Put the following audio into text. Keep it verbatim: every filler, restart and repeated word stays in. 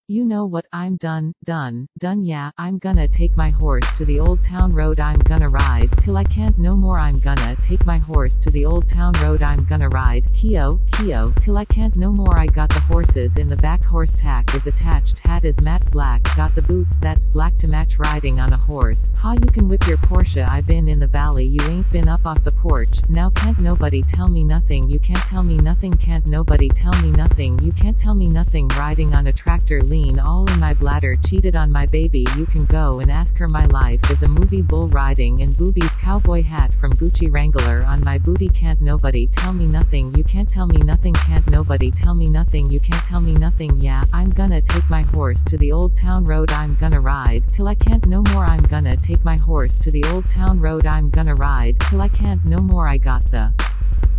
You know what, I'm done, done, done yeah, I'm gonna take my horse to the old town road, I'm gonna ride, till I can't no more, I'm gonna take my horse to the old town road, I'm gonna ride, Keo, Keo, till I can't no more, I got the horses in the back, horse tack is attached, hat is matte black, got the boots that's black to match, riding on a horse, ha you can whip your Porsche, I been in the valley, you ain't been up off the porch, now can't nobody tell me nothing, you can't tell me nothing, can't nobody tell me nothing, you can't tell me nothing, riding on a tractor, lean all in my bladder, cheated on my baby, you can go and ask her, my life is a movie, bull riding and boobies, cowboy hat from Gucci, Wrangler on my booty, can't nobody tell me nothing, you can't tell me nothing, can't nobody tell me nothing, you can't tell me nothing, yeah, I'm gonna take my horse to the old town road, I'm gonna ride, till I can't no more, I'm gonna take my horse to the old town road, I'm gonna ride, till I can't no more, I got the